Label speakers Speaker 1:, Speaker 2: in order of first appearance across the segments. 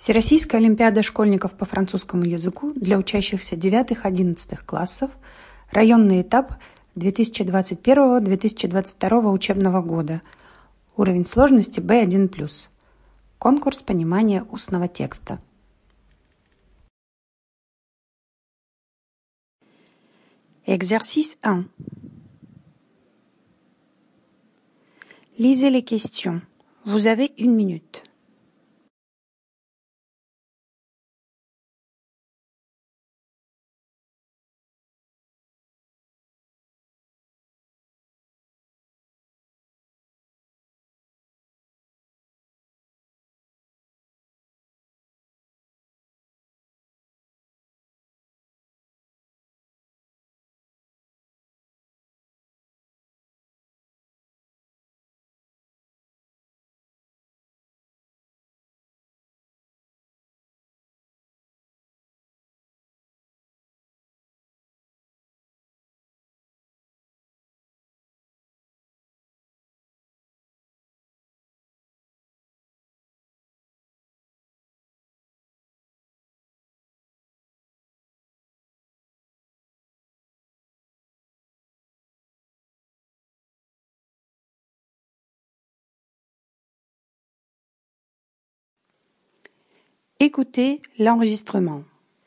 Speaker 1: Всероссийская олимпиада школьников по французскому языку для учащихся 9-11 классов, районный этап 2021-2022 учебного года, уровень сложности B1+, конкурс понимания устного текста. Exercice 1. Lisez les questions. Vous avez 1 minute. Écoutez l'enregistrement.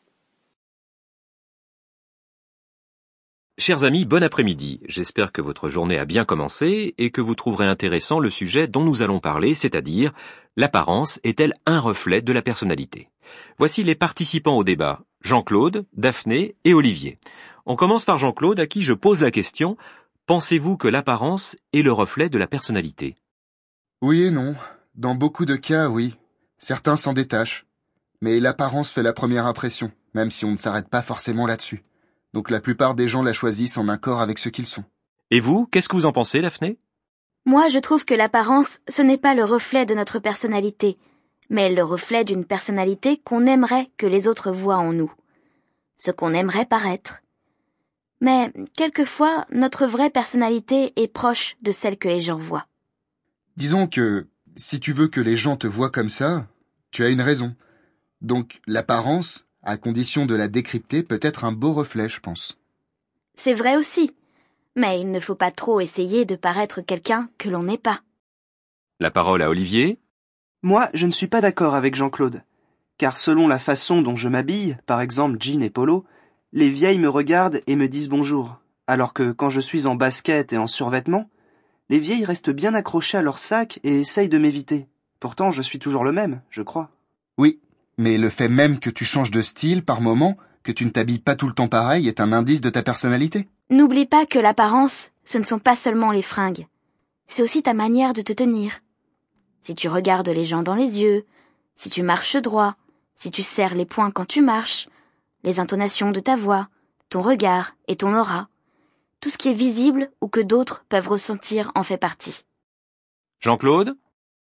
Speaker 2: Chers amis, bon après-midi. J'espère que votre journée a bien commencé et que vous trouverez intéressant le sujet dont nous allons parler, c'est-à-dire l'apparence est-elle un reflet de la personnalité? Voici les participants au débat, Jean-Claude, Daphné et Olivier. On commence par Jean-Claude à qui je pose la question, pensez-vous que l'apparence est le reflet de la personnalité?
Speaker 3: Oui et non. Dans beaucoup de cas, oui. Certains s'en détachent. Mais l'apparence fait la première impression, même si on ne s'arrête pas forcément là-dessus. Donc la plupart des gens la choisissent en accord avec ce qu'ils sont.
Speaker 2: Et vous, qu'est-ce que vous en pensez, Daphné?
Speaker 4: Moi, je trouve que l'apparence, ce n'est pas le reflet de notre personnalité, mais le reflet d'une personnalité qu'on aimerait que les autres voient en nous. Ce qu'on aimerait paraître. Mais, quelquefois, notre vraie personnalité est proche de celle que les gens voient.
Speaker 3: Disons que, si tu veux que les gens te voient comme ça, tu as une raison. Donc l'apparence, à condition de la décrypter, peut être un beau reflet, je pense.
Speaker 4: C'est vrai aussi, mais il ne faut pas trop essayer de paraître quelqu'un que l'on n'est pas.
Speaker 2: La parole à Olivier.
Speaker 5: Moi, je ne suis pas d'accord avec Jean-Claude. Car selon la façon dont je m'habille, par exemple jean et polo, les vieilles me regardent et me disent bonjour. Alors que quand je suis en basket et en survêtement, les vieilles restent bien accrochées à leur sac et essayent de m'éviter. Pourtant, je suis toujours le même, je crois.
Speaker 3: Oui, mais le fait même que tu changes de style par moment, que tu ne t'habilles pas tout le temps pareil, est un indice de ta personnalité.
Speaker 4: N'oublie pas que l'apparence, ce ne sont pas seulement les fringues. C'est aussi ta manière de te tenir. Si tu regardes les gens dans les yeux, si tu marches droit, si tu serres les poings quand tu marches, les intonations de ta voix, ton regard et ton aura. Tout ce qui est visible ou que d'autres peuvent ressentir en fait partie.
Speaker 2: Jean-Claude.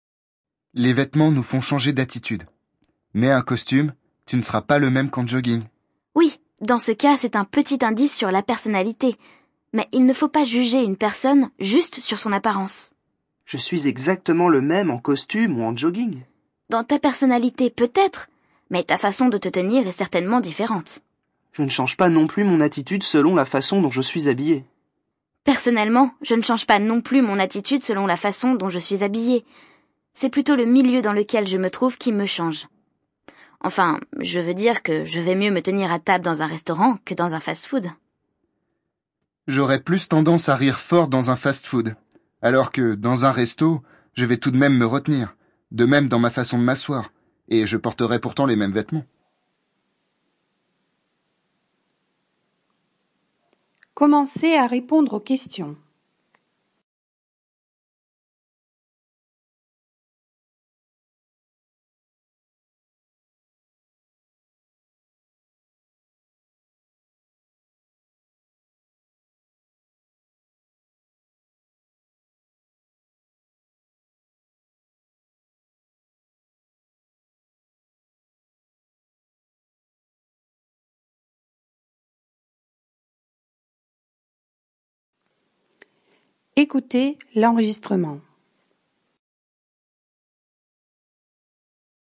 Speaker 3: Les vêtements nous font changer d'attitude. Mets un costume, tu ne seras pas le même qu'en jogging.
Speaker 4: Oui, dans ce cas, c'est un petit indice sur la personnalité. Mais il ne faut pas juger une personne juste sur son apparence.
Speaker 5: Je suis exactement le même en costume ou en jogging.
Speaker 4: Dans ta personnalité, peut-être, mais ta façon de te tenir est certainement différente.
Speaker 5: Je ne change pas non plus mon attitude selon la façon dont je suis habillé.
Speaker 4: Personnellement, je ne change pas non plus mon attitude selon la façon dont je suis habillée. C'est plutôt le milieu dans lequel je me trouve qui me change. Enfin, je veux dire que je vais mieux me tenir à table dans un restaurant que dans un fast-food.
Speaker 3: J'aurais plus tendance à rire fort dans un fast-food, alors que dans un resto, je vais tout de même me retenir, de même dans ma façon de m'asseoir, et je porterai pourtant les mêmes vêtements.
Speaker 1: Commencez à répondre aux questions. Écoutez l'enregistrement.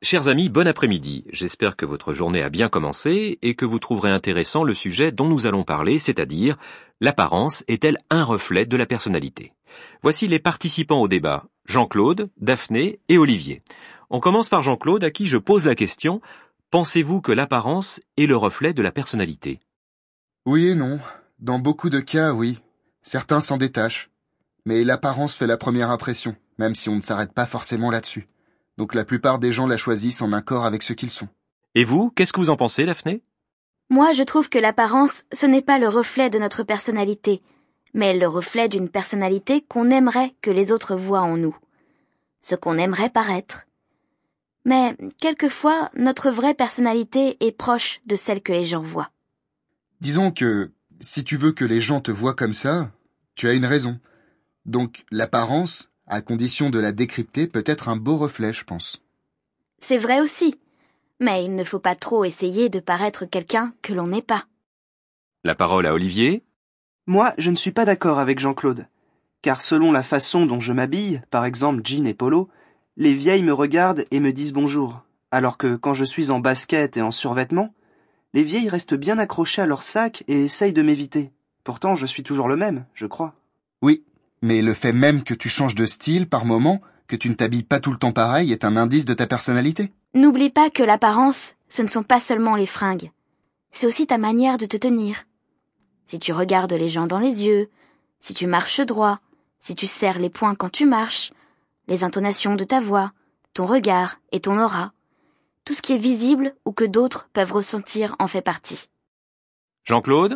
Speaker 2: Chers amis, bon après-midi. J'espère que votre journée a bien commencé et que vous trouverez intéressant le sujet dont nous allons parler, c'est-à-dire l'apparence est-elle un reflet de la personnalité? Voici les participants au débat, Jean-Claude, Daphné et Olivier. On commence par Jean-Claude à qui je pose la question, pensez-vous que l'apparence est le reflet de la personnalité?
Speaker 3: Oui et non. Dans beaucoup de cas, oui. Certains s'en détachent. Mais l'apparence fait la première impression, même si on ne s'arrête pas forcément là-dessus. Donc la plupart des gens la choisissent en accord avec ce qu'ils sont.
Speaker 2: Et vous, qu'est-ce que vous en pensez, Daphné?
Speaker 4: Moi, je trouve que l'apparence, ce n'est pas le reflet de notre personnalité, mais le reflet d'une personnalité qu'on aimerait que les autres voient en nous. Ce qu'on aimerait paraître. Mais, quelquefois, notre vraie personnalité est proche de celle que les gens voient.
Speaker 3: Disons que, si tu veux que les gens te voient comme ça, tu as une raison. Donc l'apparence, à condition de la décrypter, peut être un beau reflet, je pense.
Speaker 4: C'est vrai aussi, mais il ne faut pas trop essayer de paraître quelqu'un que l'on n'est pas.
Speaker 2: La parole à Olivier.
Speaker 5: Moi, je ne suis pas d'accord avec Jean-Claude. Car selon la façon dont je m'habille, par exemple jean et polo, les vieilles me regardent et me disent bonjour. Alors que quand je suis en basket et en survêtement, les vieilles restent bien accrochées à leur sac et essayent de m'éviter. Pourtant, je suis toujours le même, je crois.
Speaker 3: Oui, mais le fait même que tu changes de style par moment, que tu ne t'habilles pas tout le temps pareil, est un indice de ta personnalité.
Speaker 4: N'oublie pas que l'apparence, ce ne sont pas seulement les fringues. C'est aussi ta manière de te tenir. Si tu regardes les gens dans les yeux, si tu marches droit, si tu serres les poings quand tu marches, les intonations de ta voix, ton regard et ton aura. Tout ce qui est visible ou que d'autres peuvent ressentir en fait partie.
Speaker 2: Jean-Claude.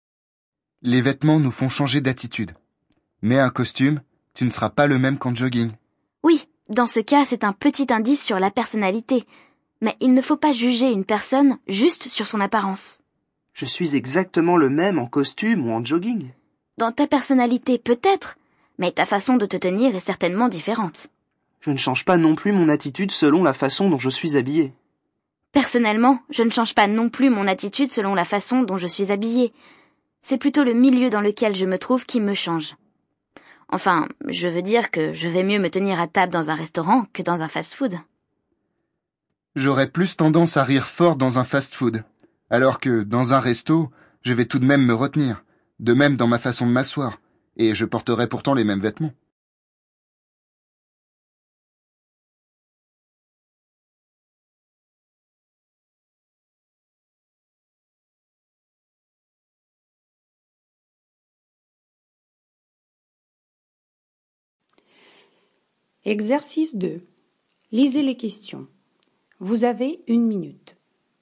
Speaker 3: Les vêtements nous font changer d'attitude. Mets un costume, tu ne seras pas le même qu'en jogging.
Speaker 4: Oui, dans ce cas, c'est un petit indice sur la personnalité. Mais il ne faut pas juger une personne juste sur son apparence.
Speaker 5: Je suis exactement le même en costume ou en jogging.
Speaker 4: Dans ta personnalité, peut-être, mais ta façon de te tenir est certainement différente.
Speaker 5: Je ne change pas non plus mon attitude selon la façon dont je suis habillé.
Speaker 4: Personnellement, je ne change pas non plus mon attitude selon la façon dont je suis habillée. C'est plutôt le milieu dans lequel je me trouve qui me change. Enfin, je veux dire que je vais mieux me tenir à table dans un restaurant que dans un fast-food.
Speaker 3: J'aurais plus tendance à rire fort dans un fast-food, alors que, dans un resto, je vais tout de même me retenir, de même dans ma façon de m'asseoir, et je porterai pourtant les mêmes vêtements.
Speaker 1: Exercice 2. Lisez les questions. Vous avez 1 minute.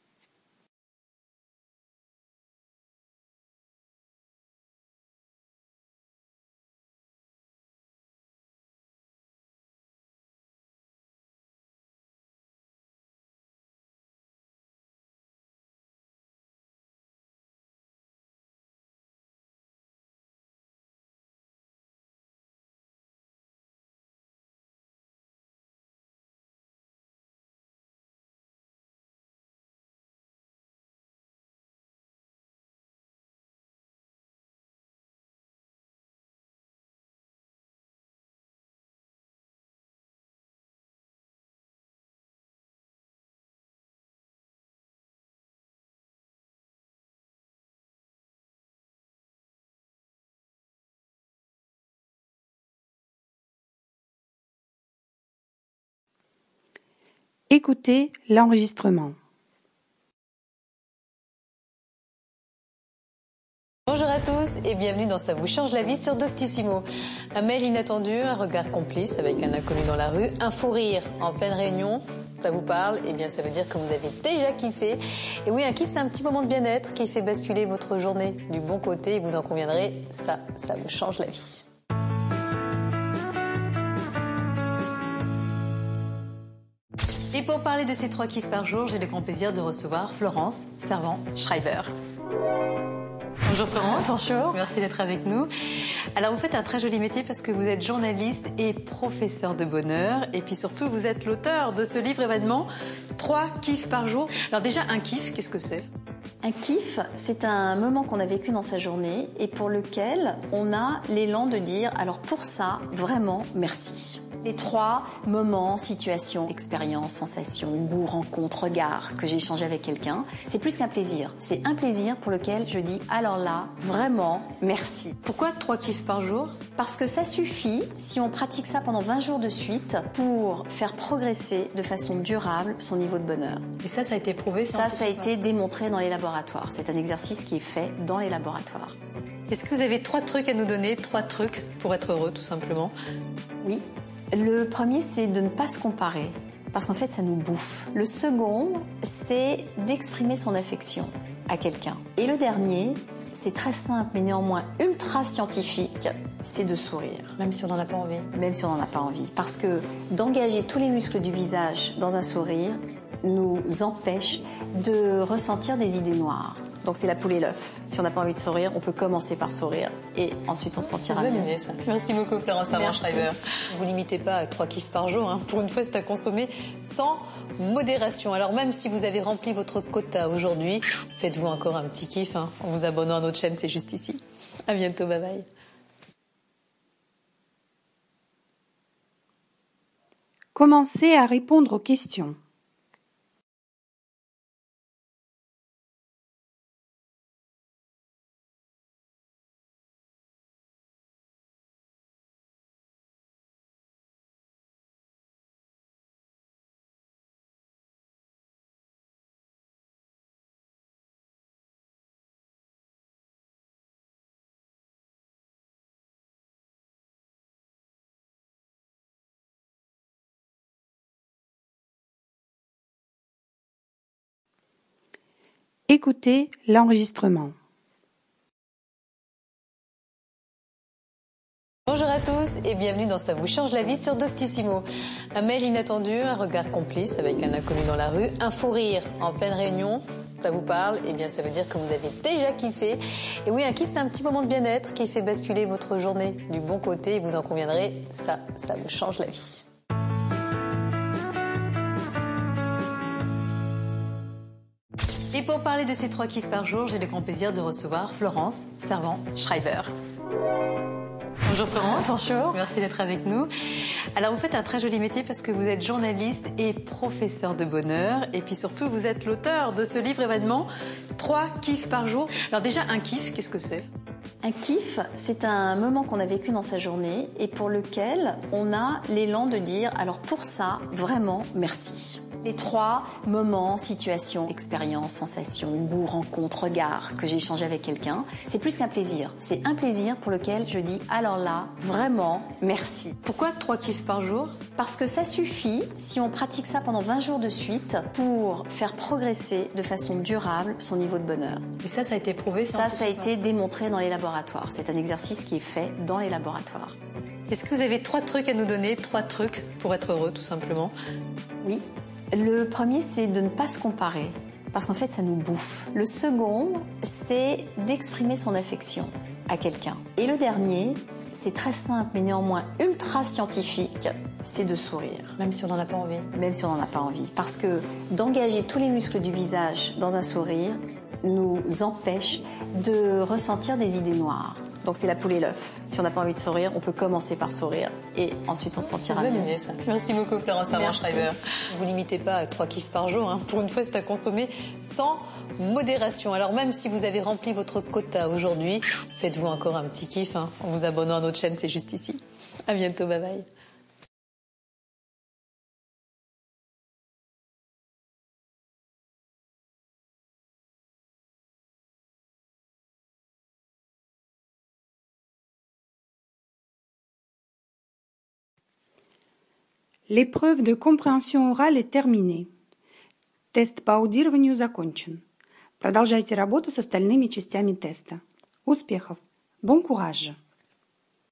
Speaker 1: Écoutez l'enregistrement.
Speaker 6: Bonjour à tous et bienvenue dans Ça vous change la vie sur Doctissimo. Un mail inattendu, un regard complice avec un inconnu dans la rue, un fou rire en pleine réunion. Ça vous parle? Eh bien, ça veut dire que vous avez déjà kiffé. Et oui, un kiff, c'est un petit moment de bien-être qui fait basculer votre journée du bon côté. Et vous en conviendrez, ça vous change la vie. Et pour parler de ces 3 kiffs par jour, j'ai le grand plaisir de recevoir Florence Servan-Schreiber. Bonjour Florence.
Speaker 7: Bonjour.
Speaker 6: Merci d'être avec nous. Alors vous faites un très joli métier parce que vous êtes journaliste et professeur de bonheur. Et puis surtout, vous êtes l'auteur de ce livre événement, 3 kiffs par jour. Alors déjà, un kiff, qu'est-ce que c'est ?
Speaker 7: Un kiff, c'est un moment qu'on a vécu dans sa journée et pour lequel on a l'élan de dire alors pour ça, vraiment, merci. Les 3 moments, situations, expériences, sensations, goût, rencontre, regard que j'ai échangé avec quelqu'un, c'est plus qu'un plaisir. C'est un plaisir pour lequel je dis alors là, vraiment, merci.
Speaker 6: Pourquoi 3 kiffs par jour?
Speaker 7: Parce que ça suffit, si on pratique ça pendant 20 jours de suite, pour faire progresser de façon durable son niveau de bonheur.
Speaker 6: Et ça a été prouvé?
Speaker 7: Ça a été démontré dans les laboratoires. C'est un exercice qui est fait dans les laboratoires.
Speaker 6: Est-ce que vous avez 3 trucs à nous donner? 3 trucs pour être heureux, tout simplement?
Speaker 7: Oui. Le premier, c'est de ne pas se comparer, parce qu'en fait, ça nous bouffe. Le second, c'est d'exprimer son affection à quelqu'un. Et le dernier, c'est très simple, mais néanmoins ultra scientifique, c'est de sourire.
Speaker 6: Même si on n'en a pas envie?
Speaker 7: Même si on n'en a pas envie. Parce que d'engager tous les muscles du visage dans un sourire nous empêche de ressentir des idées noires. Donc c'est la poule et l'œuf. Si on n'a pas envie de sourire, on peut commencer par sourire et ensuite on se sentira mieux.
Speaker 6: Bonne idée, ça. Merci beaucoup Florence Armand-Schreiber. Vous limitez pas à 3 kiffs par jour. Pour une fois, c'est à consommer sans modération. Alors même si vous avez rempli votre quota aujourd'hui, faites-vous encore un petit kiff en vous abonnant à notre chaîne, c'est juste ici. À bientôt, bye bye.
Speaker 1: Commencez à répondre aux questions. Écoutez l'enregistrement.
Speaker 6: Bonjour à tous et bienvenue dans Ça vous change la vie sur Doctissimo. Un mail inattendu, un regard complice avec un inconnu dans la rue, un fou rire en pleine réunion. Ça vous parle? Eh bien, ça veut dire que vous avez déjà kiffé. Et oui, un kiff, c'est un petit moment de bien-être qui fait basculer votre journée du bon côté. Et vous en conviendrez, ça vous change la vie. Et pour parler de ces 3 kiffs par jour, j'ai le grand plaisir de recevoir Florence Armand-Schreiber. Bonjour Florence.
Speaker 7: Bonjour.
Speaker 6: Merci d'être avec nous. Alors vous faites un très joli métier parce que vous êtes journaliste et professeur de bonheur. Et puis surtout, vous êtes l'auteur de ce livre événement, 3 kiffs par jour. Alors déjà, un kiff, qu'est-ce que c'est?
Speaker 7: Un kiff, c'est un moment qu'on a vécu dans sa journée et pour lequel on a l'élan de dire alors pour ça, vraiment, merci. Les 3 moments, situations, expériences, sensations, goût, rencontre, regard que j'ai échangé avec quelqu'un, c'est plus qu'un plaisir. C'est un plaisir pour lequel je dis alors là, vraiment, merci.
Speaker 6: Pourquoi 3 kiffs par jour?
Speaker 7: Parce que ça suffit, si on pratique ça pendant 20 jours de suite, pour faire progresser de façon durable son niveau de bonheur.
Speaker 6: Et ça a été prouvé?
Speaker 7: Ça a été démontré dans les laboratoires. C'est un exercice qui est fait dans les laboratoires.
Speaker 6: Est-ce que vous avez 3 trucs à nous donner? 3 trucs pour être heureux, tout simplement?
Speaker 7: Oui. Le premier, c'est de ne pas se comparer, parce qu'en fait, ça nous bouffe. Le second, c'est d'exprimer son affection à quelqu'un. Et le dernier, c'est très simple, mais néanmoins ultra scientifique, c'est de sourire.
Speaker 6: Même si on n'en a pas envie?
Speaker 7: Même si on n'en a pas envie. Parce que d'engager tous les muscles du visage dans un sourire nous empêche de ressentir des idées noires. Donc c'est la poule et l'œuf. Si on n'a pas envie de sourire, on peut commencer par sourire et ensuite on se sentira mieux.
Speaker 6: Bonne idée, ça. Merci beaucoup Florence Armand-Schreiber. Vous limitez pas à 3 kiffs par jour. Pour une fois, c'est à consommer sans modération. Alors même si vous avez rempli votre quota aujourd'hui, faites-vous encore un petit kiff en vous abonnant à notre chaîne, c'est juste ici. À bientôt, bye bye.
Speaker 1: L'épreuve de compréhension orale est terminée. Тест по аудированию закончен. Продолжайте работу с остальными частями теста. Успехов! Bon courage!